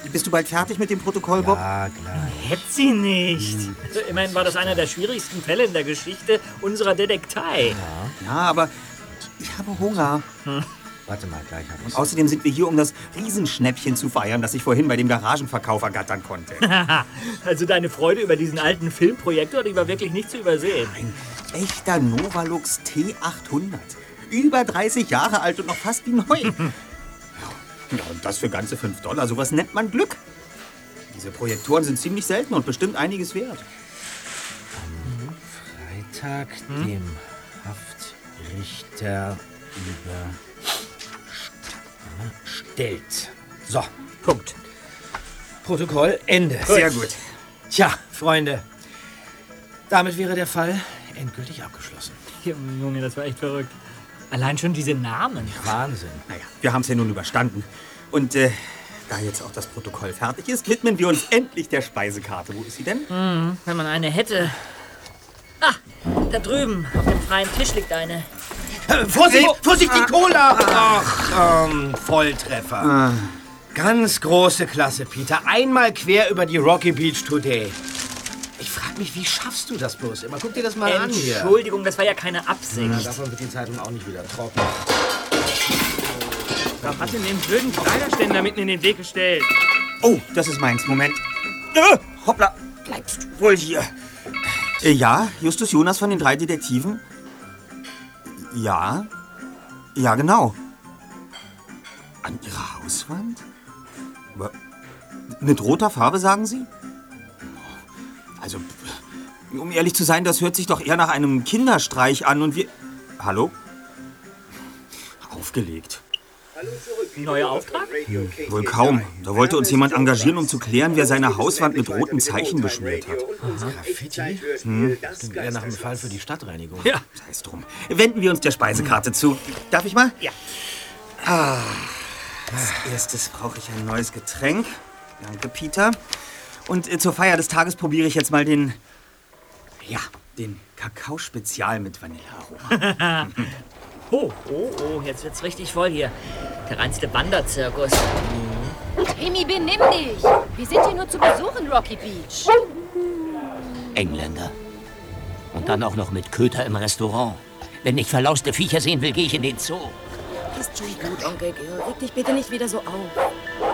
Bist du bald fertig mit dem Protokoll, Bob? Ja, klar. Hätte sie nicht. Also, immerhin war das einer der schwierigsten Fälle in der Geschichte unserer Detektei. Ja, aber ich habe Hunger. Warte mal, gleich hab Und ich's. außerdem sind wir hier, um das Riesenschnäppchen zu feiern, das ich vorhin bei dem Garagenverkauf ergattern konnte. Also deine Freude über diesen alten Filmprojektor, die war wirklich nicht zu übersehen. Ein echter Novalux T800. Über 30 Jahre alt und noch fast wie neu. Ja, und das für ganze $5. Sowas nennt man Glück. Diese Projektoren sind ziemlich selten und bestimmt einiges wert. Freitag dem Haftrichter überstellt. So, Punkt. Protokoll Ende. Sehr gut. Tja, Freunde, damit wäre der Fall endgültig abgeschlossen. Junge, das war echt verrückt. Allein schon diese Namen. Wahnsinn. Naja, wir haben es ja nun überstanden. Und da jetzt auch das Protokoll fertig ist, widmen wir uns endlich der Speisekarte. Wo ist sie denn? Wenn man eine hätte. Ah, da drüben auf dem freien Tisch liegt eine. Vorsicht, Vorsicht, die Cola! Ach, Volltreffer. Ganz große Klasse, Peter. Einmal quer über die Rocky Beach Today. Ich frag mich, wie schaffst du das bloß immer? Guck dir das mal an hier. Entschuldigung, das war ja keine Absicht. Na, davon wird die Zeitung auch nicht wieder trocken. Da hat ihn den blöden Kleiderständer mitten in den Weg gestellt. Oh, das ist meins. Moment. Hoppla, bleibst du wohl hier. Ja, Justus Jonas von den 3 Detektiven? Ja. Ja, genau. An Ihrer Hauswand? Mit roter Farbe, sagen Sie? Also, um ehrlich zu sein, das hört sich doch eher nach einem Kinderstreich an und wir... Hallo? Aufgelegt. Neuer Auftrag? Wohl kaum. Da wollte uns jemand engagieren, um zu klären, wer seine Hauswand mit roten Zeichen beschmiert hat. Graffiti? Klingt eher nach einem Fall für die Stadtreinigung. Ja, sei es drum. Wenden wir uns der Speisekarte zu. Darf ich mal? Ja. Als erstes brauche ich ein neues Getränk. Danke, Peter. Und zur Feier des Tages probiere ich jetzt mal den Kakao-Spezial mit Vanillearoma. Oh, jetzt wird's richtig voll hier. Der reinste Wanderzirkus. Timmy, benimm dich! Wir sind hier nur zu Besuch in Rocky Beach. Engländer. Und dann auch noch mit Köter im Restaurant. Wenn ich verlauste Viecher sehen will, gehe ich in den Zoo. Ist schon gut, Onkel Gil. Reg dich bitte nicht wieder so auf.